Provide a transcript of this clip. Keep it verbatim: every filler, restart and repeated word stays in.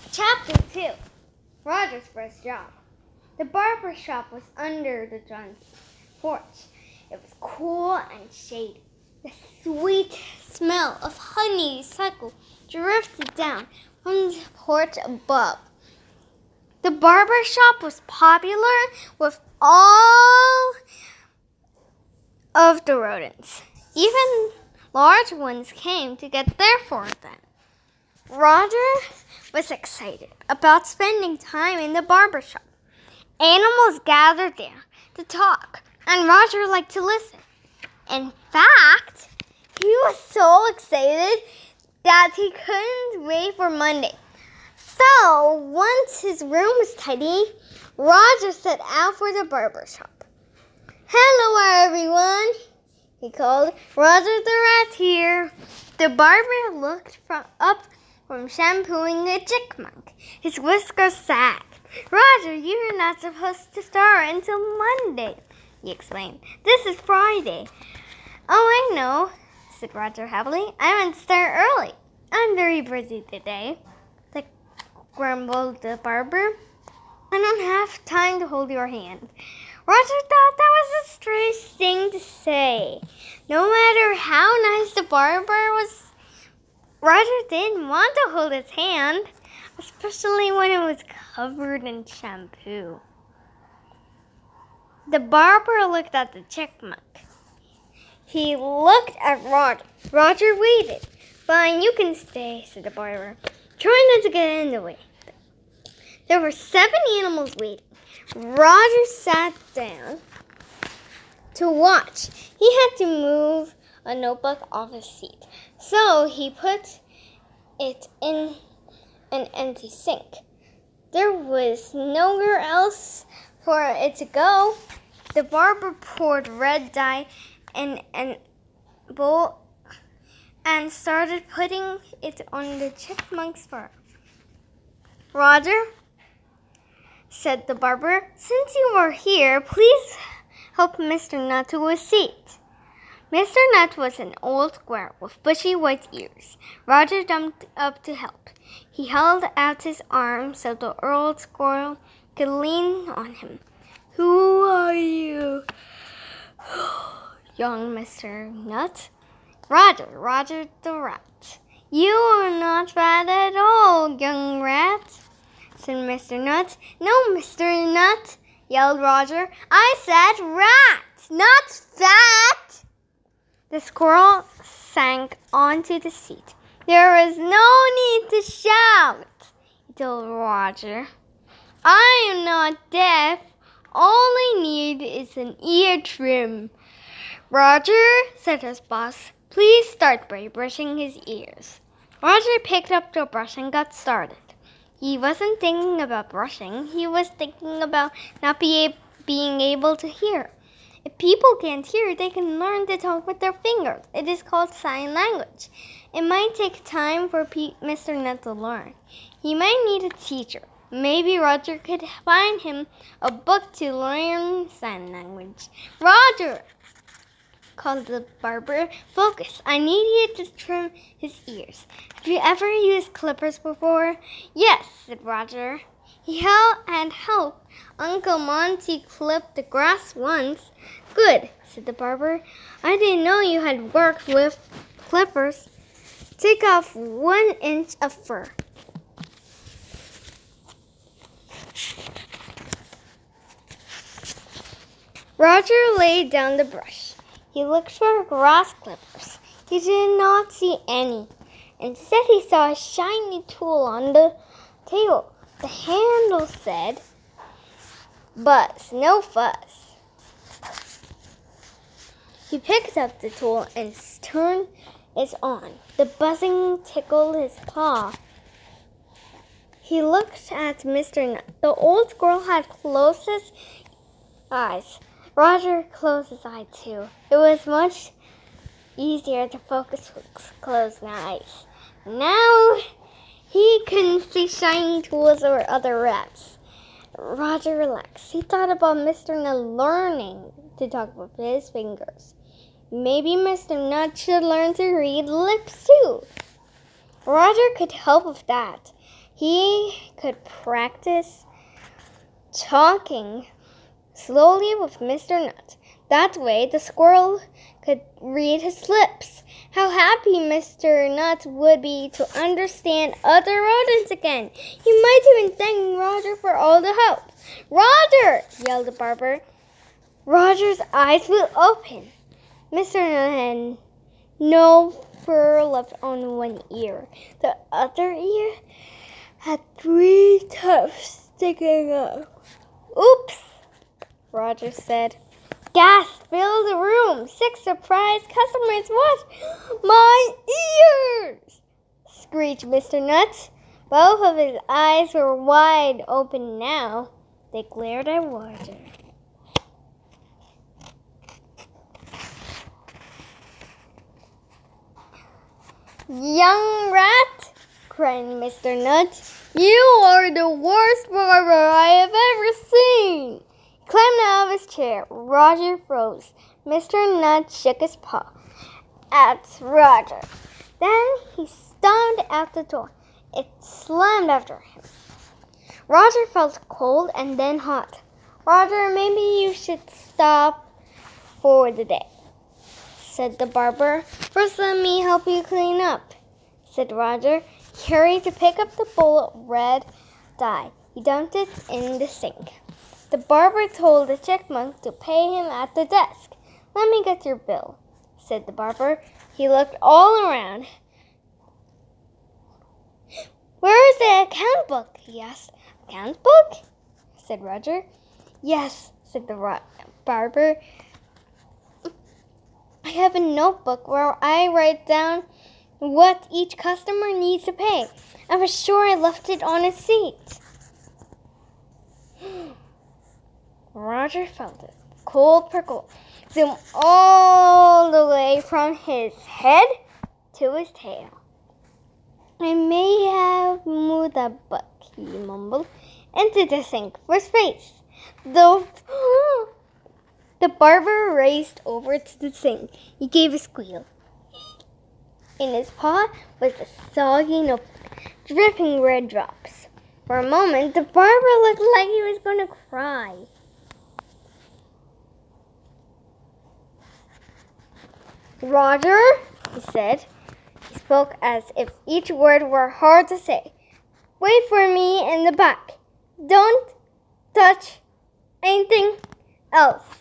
Chapter two. Roger's first job. The barber shop was under the Johnson's porch. It was cool and shady. The sweet smell of honeysuckle drifted down from the porch above. The barber shop was popular with all of the rodents. Even large ones came to get their for them. Roger was excited about spending time in the barber shop. Animals gathered there to talk, and Roger liked to listen. In fact, he was so excited that he couldn't wait for Monday. So, once his room was tidy, Roger set out for the barber shop. "Hello, everyone," he called. "Roger the Rat here." The barber looked from up from shampooing a chipmunk. His whiskers sagged. "Roger, you're not supposed to start until Monday," he explained. "This is Friday." "Oh, I know," said Roger happily. "I meant to start early. I'm very busy today," grumbled the barber. "I don't have time to hold your hand." Roger thought that was a strange thing to say. No matter how nice the barber was, Roger didn't want to hold his hand, especially when it was covered in shampoo. The barber looked at the chipmunk. He looked at Roger. Roger waited. "Fine, you can stay," said the barber. "Try not to get in the way." There were seven animals waiting. Roger sat down to watch. He had to move a notebook off his seat, so he put it in an empty sink. There was nowhere else for it to go. The barber poured red dye in a bowl and started putting it on the chipmunk's fur. "Roger," said the barber, "since you are here, please help Mister Nut to a seat." Mister Nut was an old squirrel with bushy white ears. Roger jumped up to help. He held out his arm so the old squirrel could lean on him. "Who are you, young Mister Nut?" "Roger, Roger the Rat." "You are not bad at all, young rat," said Mister Nut. "No, Mister Nut," yelled Roger. "I said rat, not fat." The squirrel sank onto the seat. "There is no need to shout," he told Roger. "I am not deaf. All I need is an ear trim." "Roger," said his boss, "please start by brushing his ears." Roger picked up the brush and got started. He wasn't thinking about brushing. He was thinking about not be a- being able to hear. If people can't hear, they can learn to talk with their fingers. It is called sign language. It might take time for P- Mister Nut to learn. He might need a teacher. Maybe Roger could find him a book to learn sign language. "Roger," called the barber, "focus. I need you to trim his ears. Have you ever used clippers before?" "Yes," said Roger. He had helped Uncle Monty clip the grass once. "Good," said the barber. "I didn't know you had worked with clippers. Take off one inch of fur." Roger laid down the brush. He looked for grass clippers. He did not see any. Instead, he saw a shiny tool on the table. The handle said, "Buzz, no fuss." He picked up the tool and turned it on. The buzzing tickled his paw. He looked at Mister Nut. The old squirrel had closed his eyes. Roger closed his eye too. It was much easier to focus with closed eyes. Now he couldn't see shiny tools or other rats. Roger relaxed. He thought about Mister Nut learning to talk with his fingers. Maybe Mister Nut should learn to read lips too. Roger could help with that. he could practice talking slowly with Mister Nut. That way, the squirrel could read his lips. How happy Mister Nut would be to understand other rodents again. He might even thank Roger for all the help. "Roger!" yelled the barber. Roger's eyes flew open. Mister Nut had no fur left on one ear. The other ear had three tufts sticking up. "Oops," Roger said. Gas filled the room. Six surprised customers. "What? My ears!" screeched Mister Nut. Both of his eyes were wide open now. They glared at Roger. "Young rat," cried Mister Nut, "you are the worst barber I have ever seen." He climbed out of his chair. Roger froze. Mister Nut shook his paw at Roger. Then he stomped out the door. It slammed after him. Roger felt cold and then hot. "Roger, maybe you should stop for the day," said the barber. "First, let me help you clean up," said Roger. He hurried to pick up the bowl of red dye. He dumped it in the sink. The barber told the chipmunk to pay him at the desk. "Let me get your bill," said the barber. He looked all around. "Where is the account book?" he asked. "Account book?" said Roger. "Yes," said the ro- barber. "I have a notebook where I write down what each customer needs to pay. I was sure I left it on a seat." Roger felt a cold prickle zoom all the way from his head to his tail. "I may have moved that book," he mumbled, into the sink for space. The, the barber raced over to the sink. He gave a squeal. In his paw was a soggy notebook, dripping red drops. For a moment, the barber looked like he was going to cry. "Roger," he said. He spoke as if each word were hard to say. "Wait for me in the back. Don't touch anything else."